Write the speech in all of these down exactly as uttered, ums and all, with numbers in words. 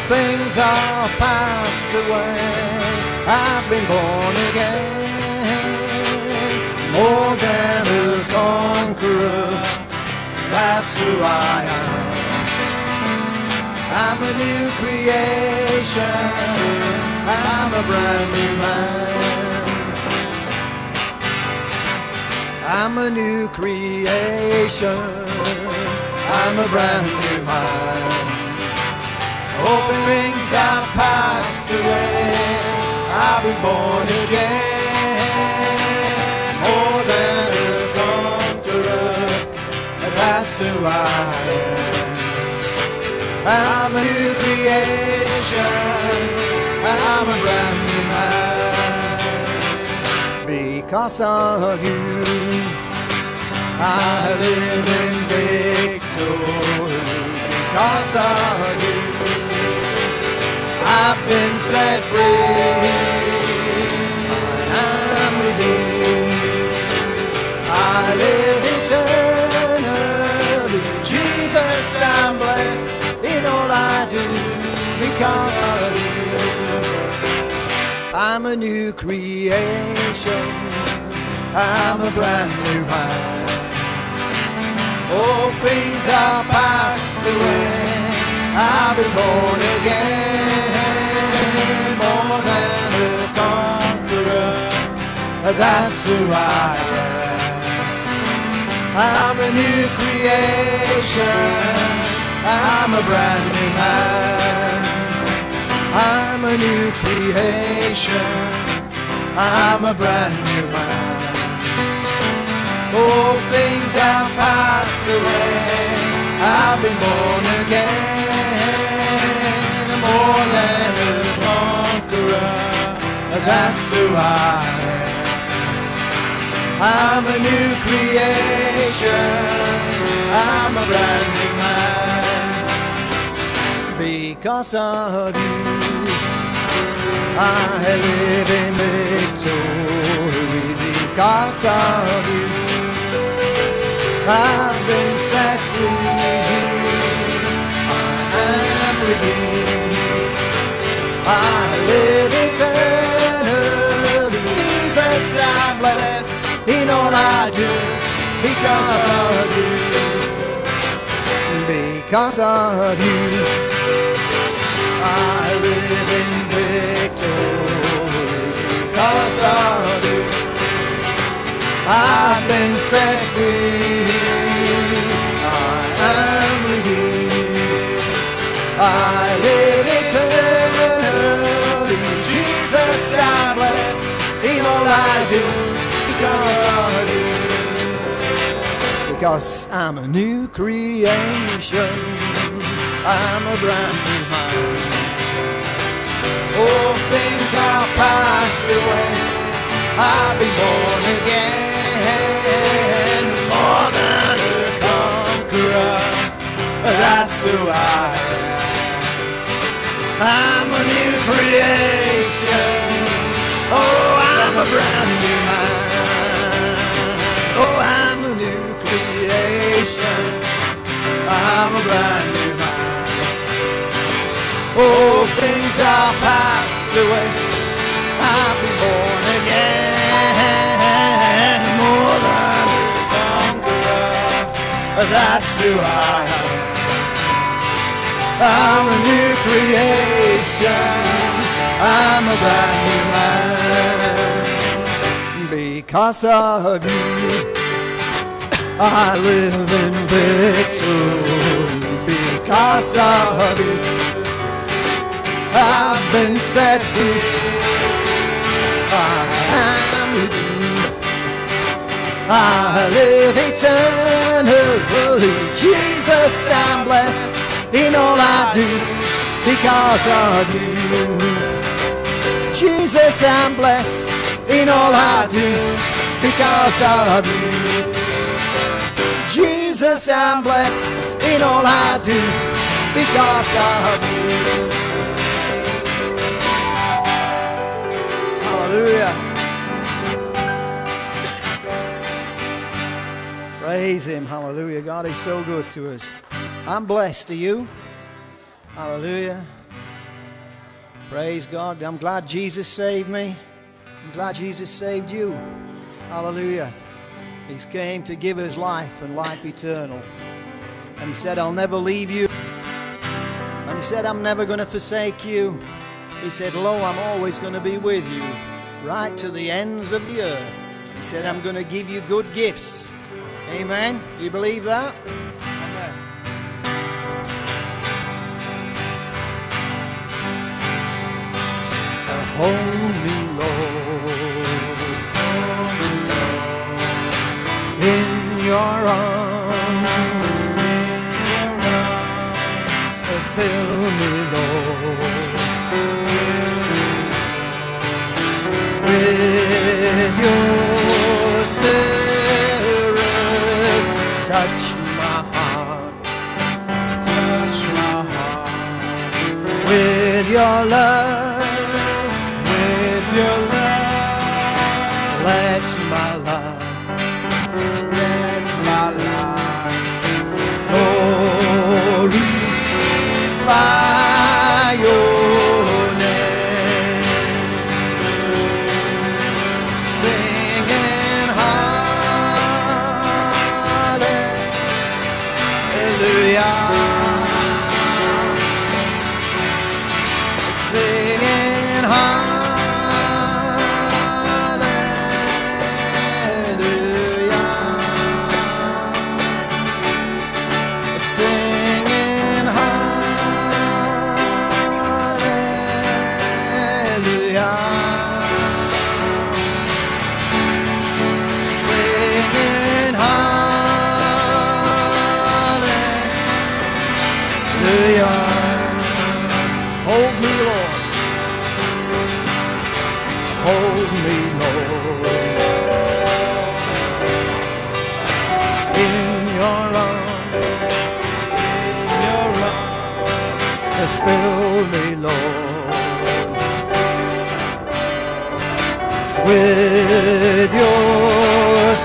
things are passed away. I've been born again, more than a conqueror. That's who I am. I'm a new creation. I'm a brand new man. I'm a new creation. I'm a brand new man. All things are passed away. I'll be born again, more than a conqueror. That's who I am. I'm a new creation. I'm a brand new man. Because of you, I live in victory. Because of you, I've been set free. I'm redeemed. I live eternally. Jesus, I'm blessed in all I do because of you. I'm a new creation. I'm a brand new man. All things are passed away. I'll be born again, more than a conqueror. That's who I am. I'm a new creation. I'm a brand new man. I'm a new creation. I'm a brand new man. All things have passed away. I've been born again, more than a conqueror. That's who I am. I'm a new creation. I'm a brand new man. Because of you, I live in victory. Because of you, I've been set free. I am redeemed. I live eternally. Jesus, I'm blessed in all I do because of you. Because of you, I live in victory. Because of you, I've been set free. I am redeemed. I live eternally. Jesus, I'm blessed in all I do because of you. Because I'm a new creation. I'm a brand new man. All things are passed away. I'll be born again, more than a conqueror. That's who I am. I'm a new creation. Oh, I'm a brand new man. Oh, I'm a new creation. I'm a brand new man. Oh, things are passed away. I'll be born again, more than a conqueror. That's who I am. I'm a new creation. I'm a brand new man. Because of you, I live in victory. Because of you, I've been set free. I am redeemed. I live eternally. Jesus, I'm blessed in all I do because of you. Jesus, I'm blessed in all I do because of you. Jesus, I'm blessed in all I do because of you. Hallelujah. Praise Him. Hallelujah. God is so good to us. I'm blessed. Are you? Hallelujah. Praise God. I'm glad Jesus saved me. I'm glad Jesus saved you. Hallelujah. He came to give us life and life eternal. And he said, I'll never leave you. And he said, I'm never going to forsake you. He said, lo, I'm always going to be with you, right to the ends of the earth. He said, I'm going to give you good gifts. Amen. Do you believe that? Amen. Hold me, Lord, in your arms. Fill me, Lord, with your Spirit. Touch my heart, touch my heart with your love, with your love. Let my life, let my life glorify your name, singing hallelujah, singing hallelujah, singing hallelujah, singing hallelujah. Hold me, Lord. Hold me, Lord, in your arms, in your arms. Fill me, Lord, with your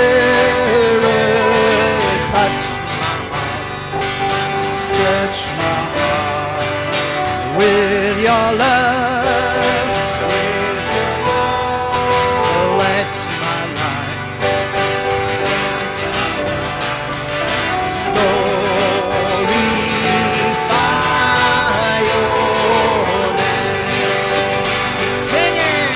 Spirit. Touch my heart, touch my heart with your love, with your love. Let my life glorify your name, singing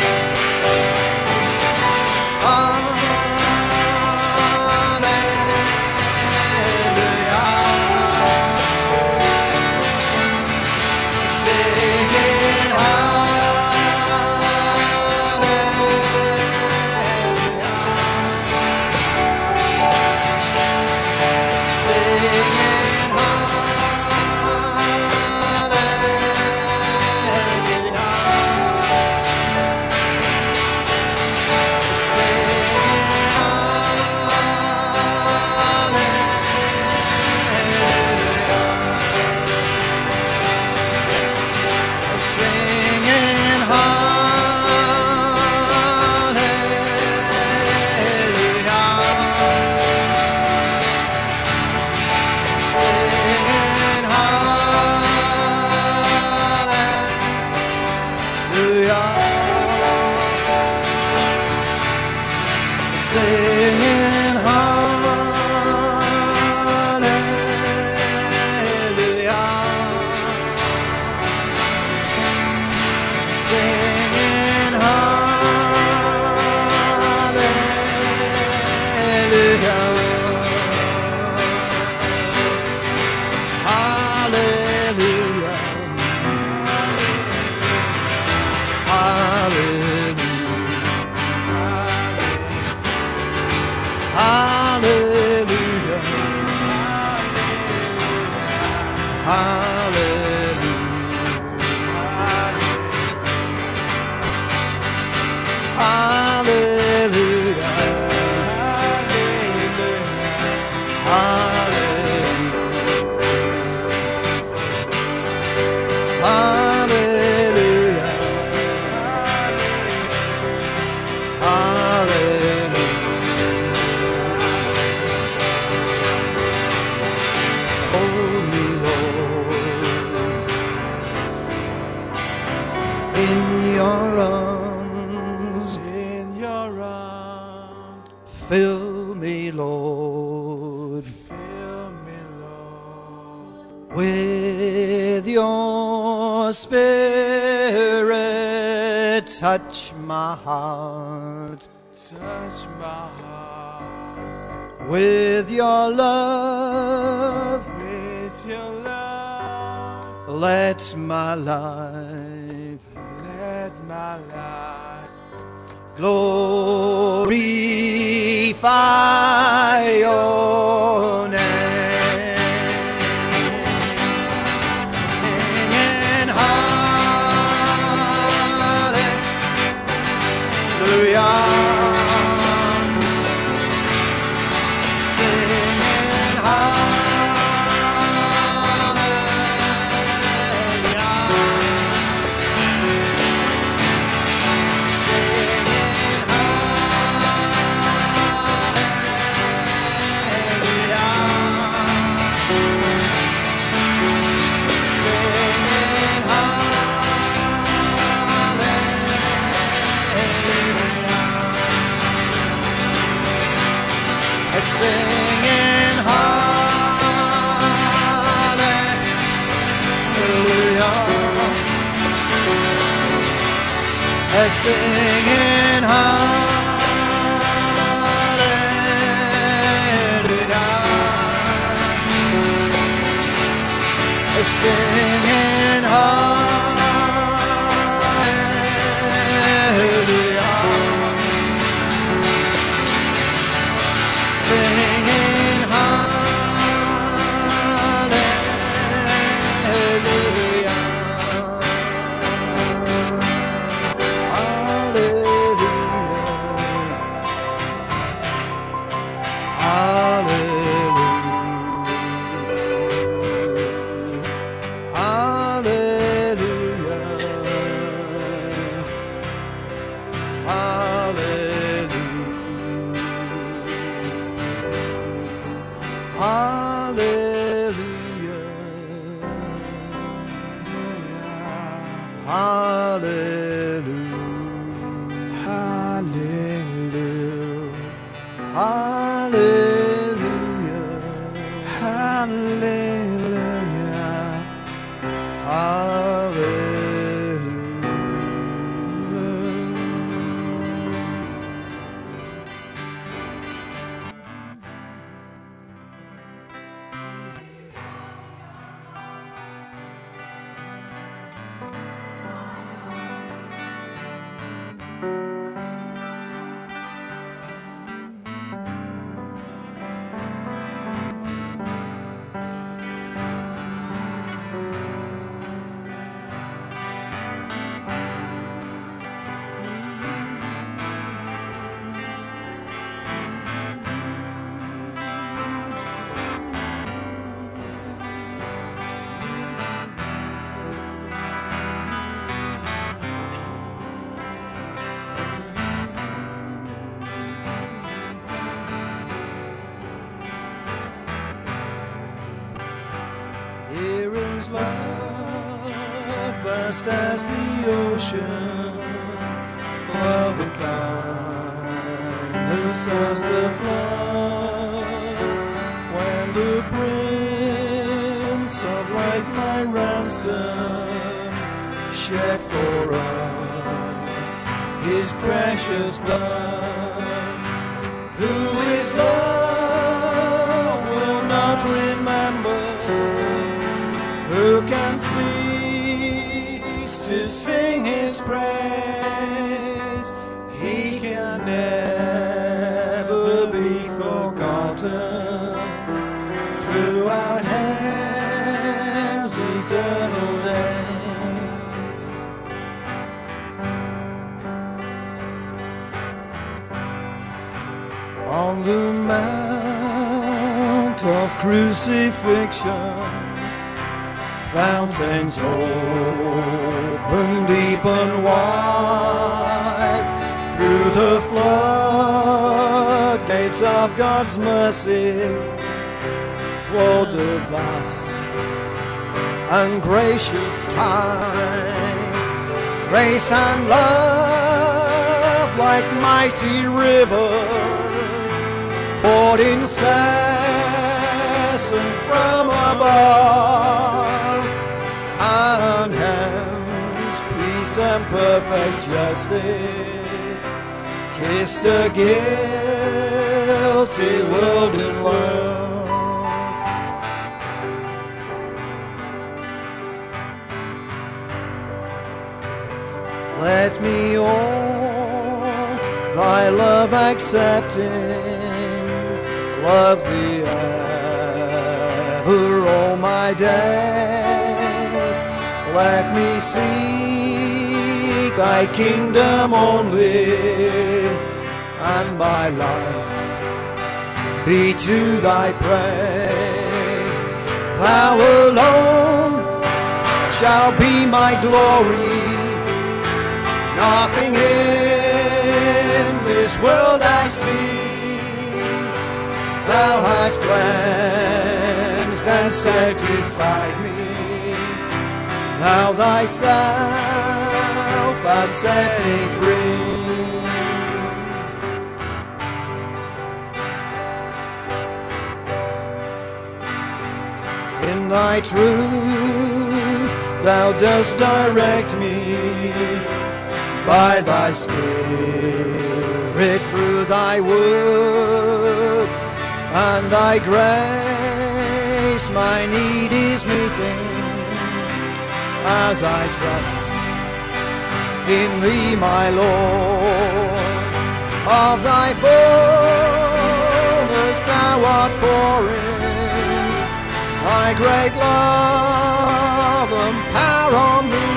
hallelujah, singing singing hallelujah, singing hallelujah, hallelujah, hallelujah. Hallelujah, hallelujah, hallelujah, hallelujah, hallelujah. Hold me, Lord, in your arms, in your arms. fill me, Lord, Fill me, Lord, with your Spirit. Touch my heart touch my heart with your love. with your love. Let my life Let my life glorify your name. Singing hallelujah. Singing singing hallelujah, singing hallelujah, singing hallelujah, singing hallelujah, hallelujah, hallelujah, hallelujah, hallelujah, hallelujah, hallelujah, hallelujah, hallelujah, hallelujah. Here is love, vast as the ocean, love and kindness as the flood. When the Prince of Life my ransom shed for us his precious blood, who is love will not remember, who can cease to sing his praise? He can never be forgotten throughout heaven's eternal days. On the mount of crucifixion, fountains open deep and wide, through the floodgates of God's mercy flowed the vast and gracious tide. Grace and love like mighty rivers poured incessant from above, and hence peace and perfect justice kissed a guilty world in love. Let me all thy love accepting, love thee ever all my days. Let me seek thy kingdom only, and my life be to thy praise. Thou alone shall be my glory. Nothing in this world I see. Thou hast cleansed and sanctified me. Thou thyself hast set me free. In thy truth thou dost direct me, by thy Spirit through thy word, and thy grace my need is meeting, as I trust in thee, my Lord. Of thy fullness thou art pouring thy great love and power on me.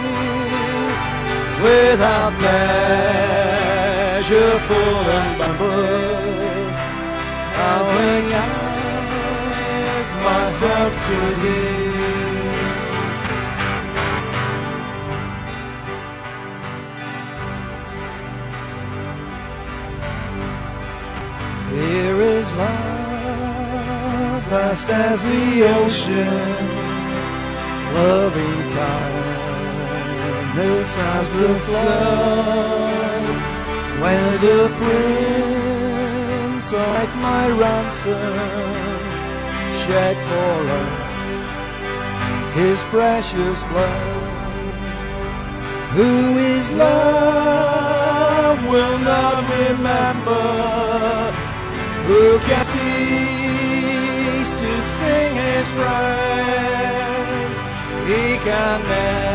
Without measure, full and boundless, I'll bring out myself to thee. Here is love, vast as the ocean, loving kind as the flood, when the Prince of my ransom shed for us his precious blood. Who is love will not remember, who can cease to sing his praise. He can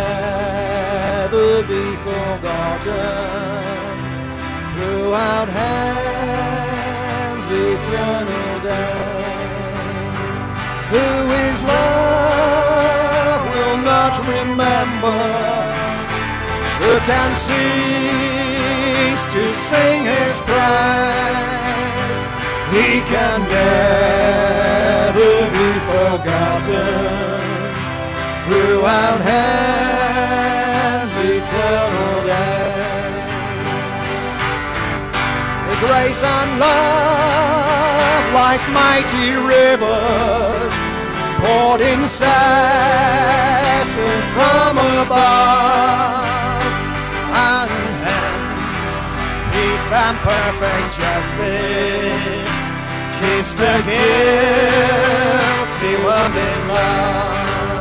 never be forgotten throughout heaven's eternal days. Who is love will not remember, who can cease to sing his praise. He can never be forgotten throughout heaven's eternal day. The grace and love like mighty rivers poured incessant from above, and hence peace and perfect justice kissed a guilty world in love.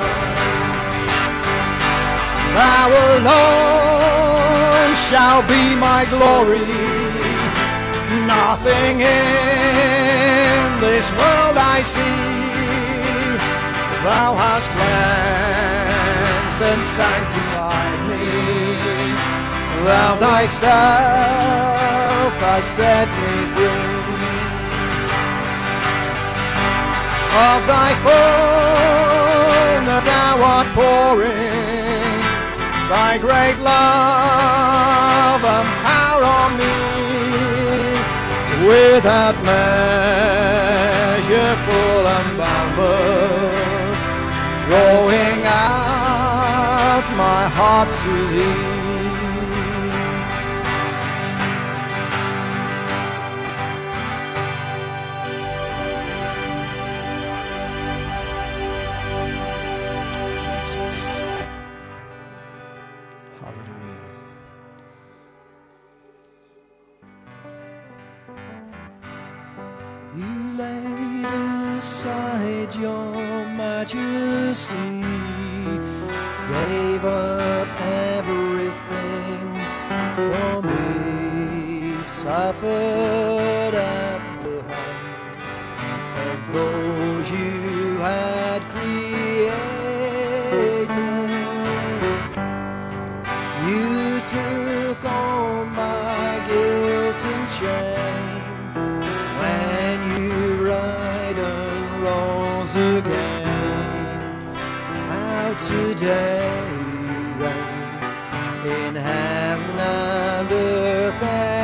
Thou alone shall be my glory. Nothing in this world I see. Thou hast cleansed and sanctified me. Thou thyself hast set me free. Of thy fullness thou art pouring thy great love and power on me. Without measure, full and boundless, drawing out my heart to thee. Jesus. Hallelujah. majesty, gave up everything for me, suffered at the hands of those you had created. You took on my guilt and shame when you died and rose again. How today you reign in heaven and earth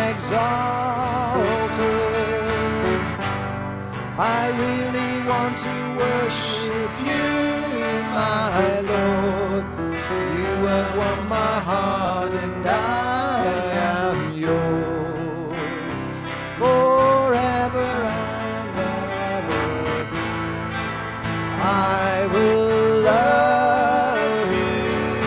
exalted. I really want to worship you, my Lord. You have won my heart and I am yours forever and ever. I will love you.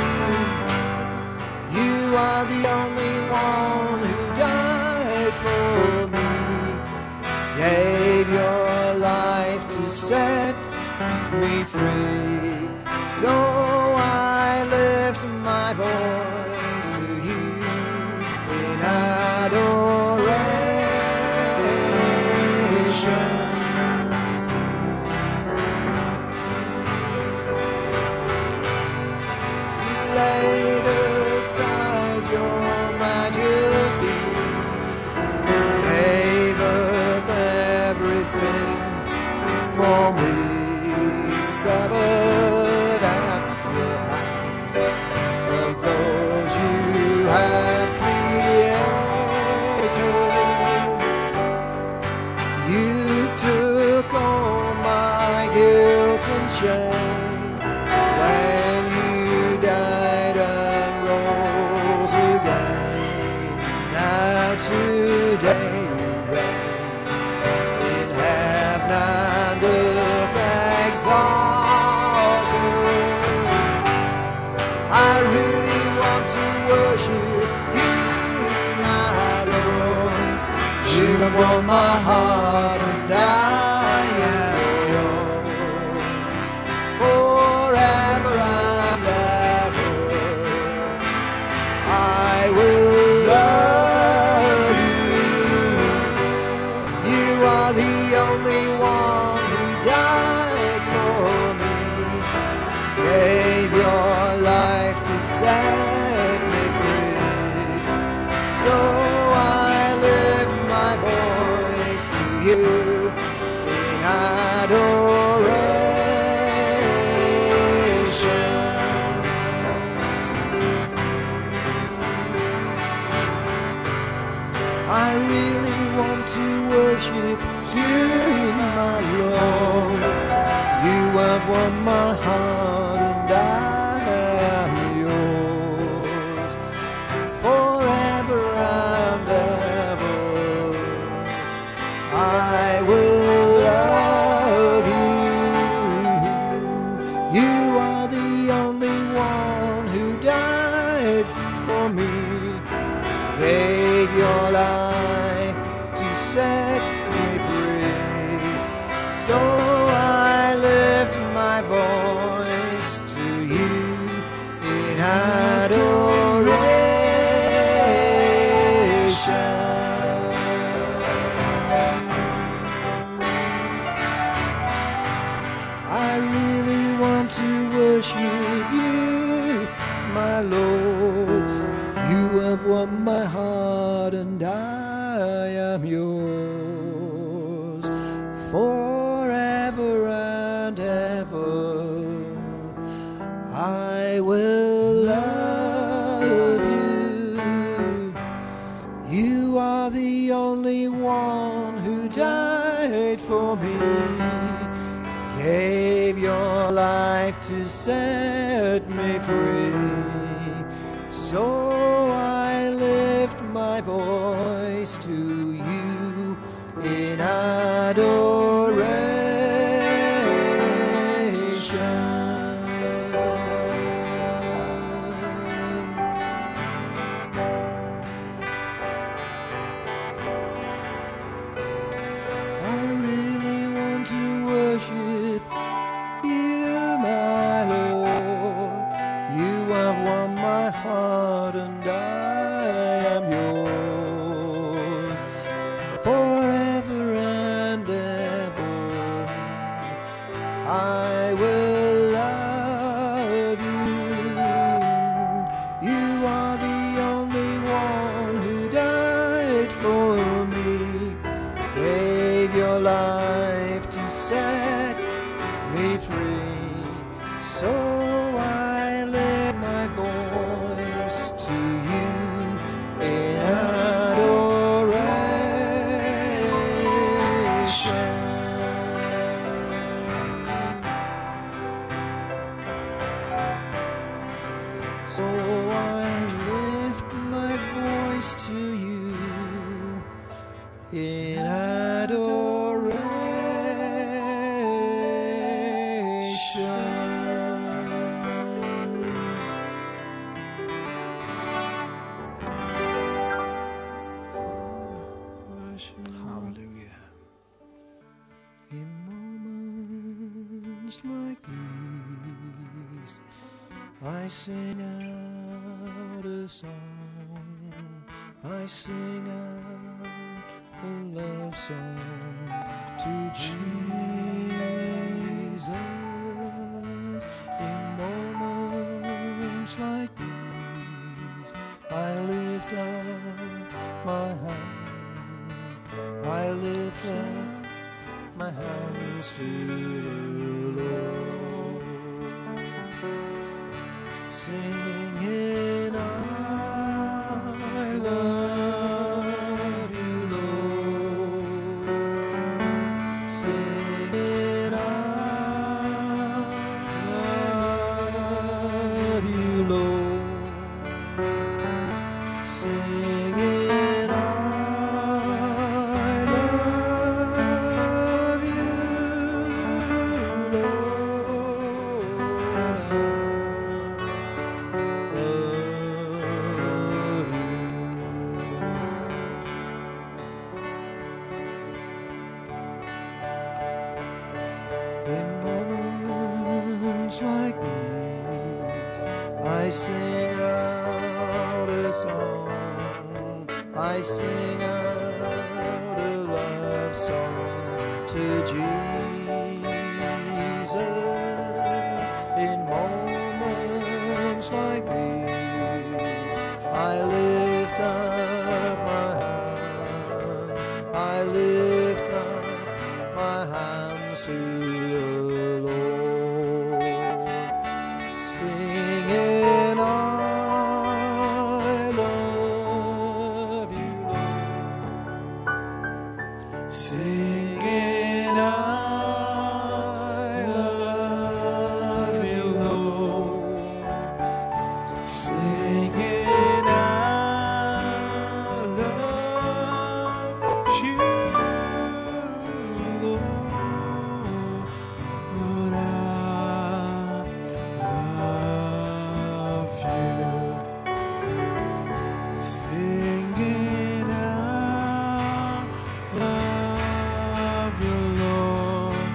You are the only one who died for me, gave your life to set me free. So I lift my voice to you in adoration. You laid aside your majesty, gave up everything for me, severed at the hands of those you had created. You took on my guilt and shame when you died and rose again. Now today you reign in heaven and earth exalted. I really want to worship you, my Lord. You have won my heart and I am yours forever and ever. I will love you. You are the only one who died for me, gave your life to set me free. So I lift my voice to you in adoration. I really want to worship you, my Lord. You have won my heart and I am yours forever and ever. I will love you. You are the only one who died for me, gave your life to set me free. So I lift my voice to you in adoration. I really want to worship you, my Lord. You have won my heart and I am yours forever and ever. I will love you. You are the only one who died for me, gave your life to set me free. So I lift my voice to you in adoration. I really want to worship you. So I lift my voice to you in adoration. So I lift my voice to you in adoration. Hallelujah. In moments like these, I sing out a song. I sing out a love song to Jesus. In moments like these, I lift up my hand. I lift up my hands to the Lord, singing, I love you, Lord. Singing, I love you, Lord. Singing, I love you, in moments like these, I sing out a song. I sing out a love song to Jesus. In moments like these, I lift up my hand. I lift up my hands to the Lord, singing, I love you, Lord. Singing, I love you, Lord. Singing, I love you, Lord. Lord, I love you. Singing, I love you, Lord.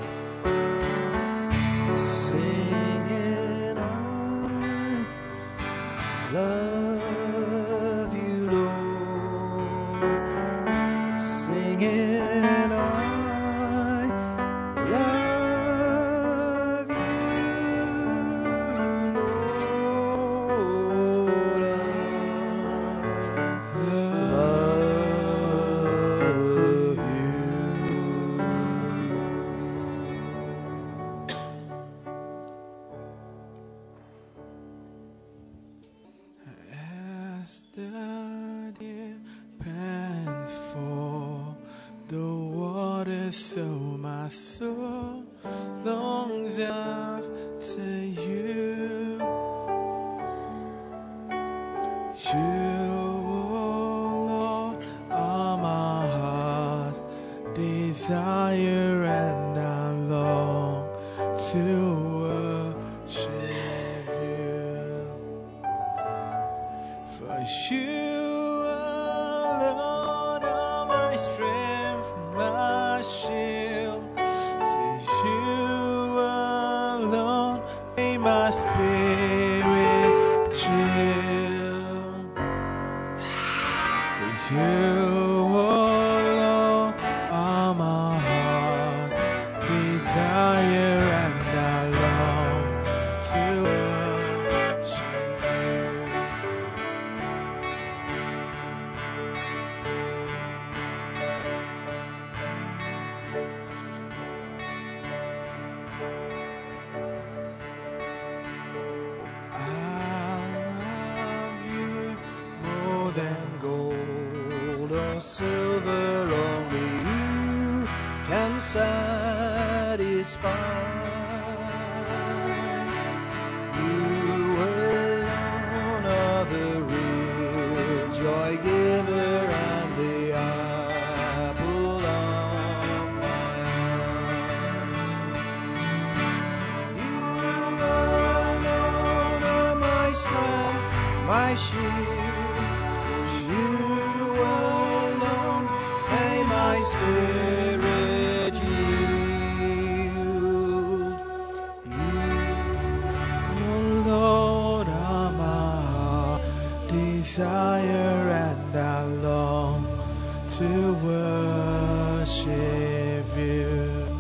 Singing, I love you, Lord. Singing, I love you, Lord. I love you. As the deer pants for the water, so my soul longs after you. You, oh Lord, are my heart's desire, and I long to worship you. For you alone are my strength, my shield. To you alone may my spirit chill. For you alone are my heart's desire, and I long to worship you. silver only you can satisfy. You alone are the real joy giver and the apple of my eye. You alone are my strength, my shield. You alone may my spirit yield. You, oh Lord, are my heart desire, and I long to worship you.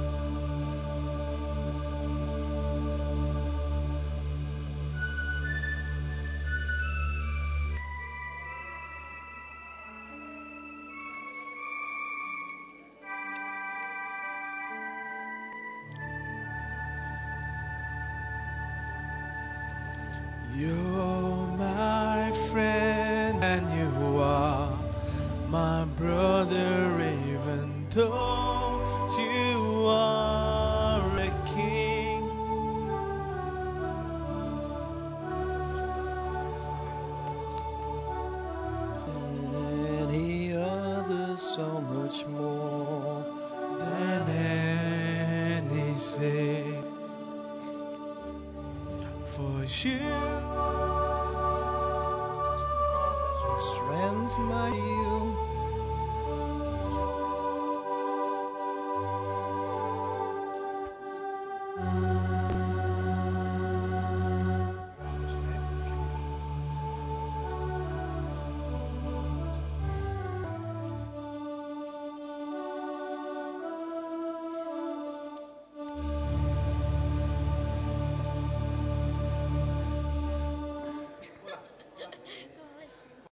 You're my friend and you are my brother, even though you are a king. Any other, so much more than anything. For you, strength my you.